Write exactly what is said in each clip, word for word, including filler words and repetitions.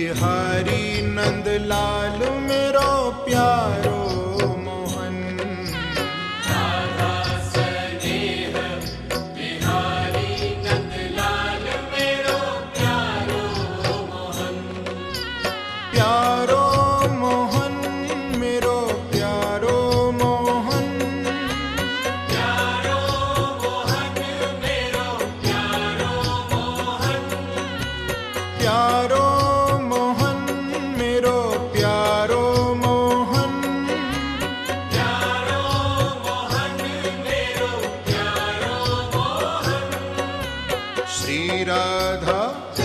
बिहारी नंदलाल मेरो प्यारो मोहन। राधा स्नेह बिहारी नंदलाल मेरो प्यारो मोहन। प्यारो मोहन मेरो प्यारो मोहन। प्यारो मोहन मेरो प्यारो मोहन। प्यारो मोहन मेरो प्यारो मोहन। प्यारो मोहन मेरो प्यारो मोहन। श्री राधा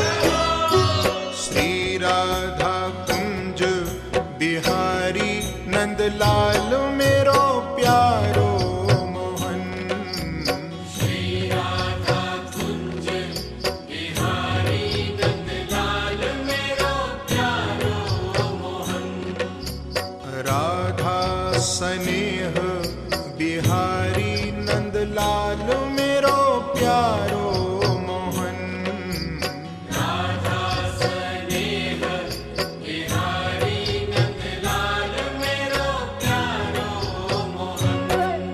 श्री राधा कुंज बिहारी नंदलाल मेरो प्यारो मोहन। श्री राधा कुंज बिहारी नंदलाल मेरो प्यारो मोहन। राधा स्नेह बिहारी नंदलाल मेरो प्यारो मोहन। राधा स्नेह बिहारी नंदलाल मेरो प्यारो मोहन।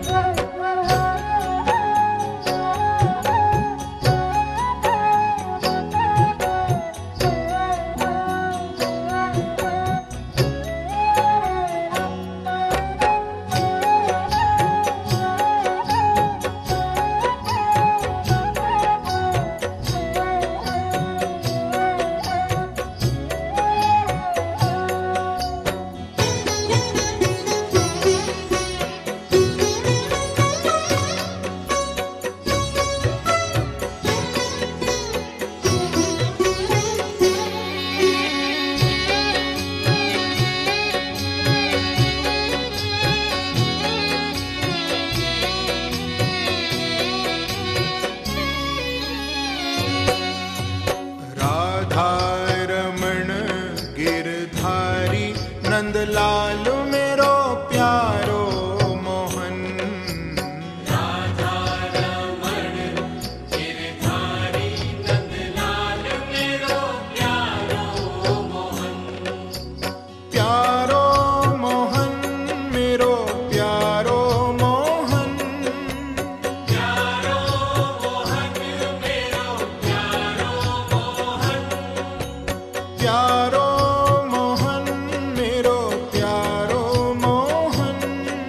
राधा रमण गिरधारी नंदलाल मेरो प्यारो मोहन। राधा रमण गिरधारी नंदलाल मेरो प्यारो मोहन। प्यारो मोहन मेरो प्यारो मोहन। प्यारो मोहन मेरो प्यारो मोहन। प्यारो मोहन मेरो प्यारो मोहन।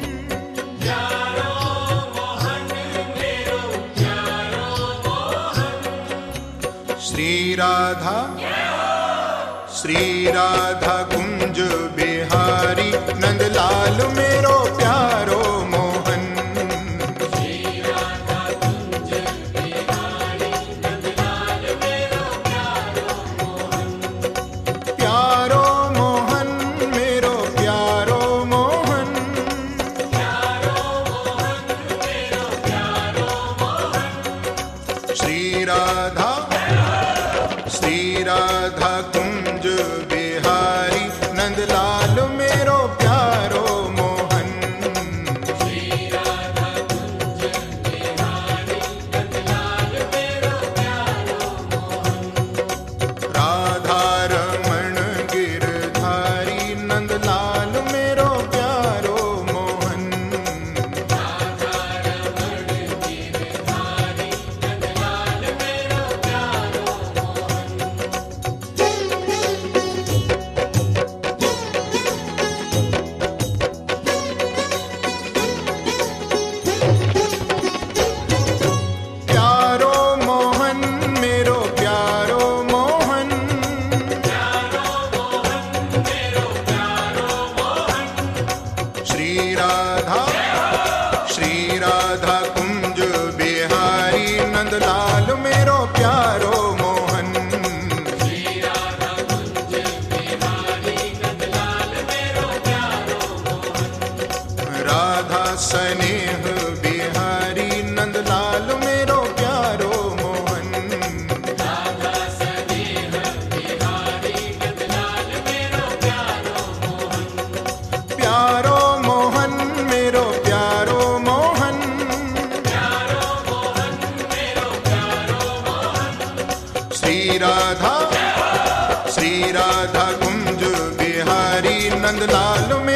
प्यारो मोहन मेरो प्यारो मोहन। श्री राधा श्री राधा कुंज बिहारी नंदलाल मेरो प्यारो मोहन। श्री राधा कुंज बिहारी नंदलाल मेरो प्यारो मोहन। प्यारो मोहन मेरो प्यारो मोहन। प्यारो मोहन मेरो प्यारो मोहन। श्री राधा श्री राधा कुंज बिहारी नंदलाल मेरो प्यारो मोहन। श्री राधा कुंज बिहारी नंदलाल मेरो प्यारो मोहन। राधा रमण गिरधारी नंदलाल मेरो प्यारो मोहन। राधा रमण गिरधारी नंदलाल मेरो प्यारो मोहन। प्यारो मोहन मेरो प्यारो मोहन। प्यारो मोहन मेरो प्यारो मोहन। श्री राधा श्री राधा कुंज बिहारी नंदलाल मेरो प्यारो मोहन। श्री राधा कुंज बिहारी नंदलाल मेरो प्यारो मोहन। राधा स्नेह बिहारी नंदलाल मेरो प्यारो मोहन। राधा स्नेह बिहारी नंदलाल मेरो प्यारो मोहन। प्यारो मोहन मेरो नंदलाल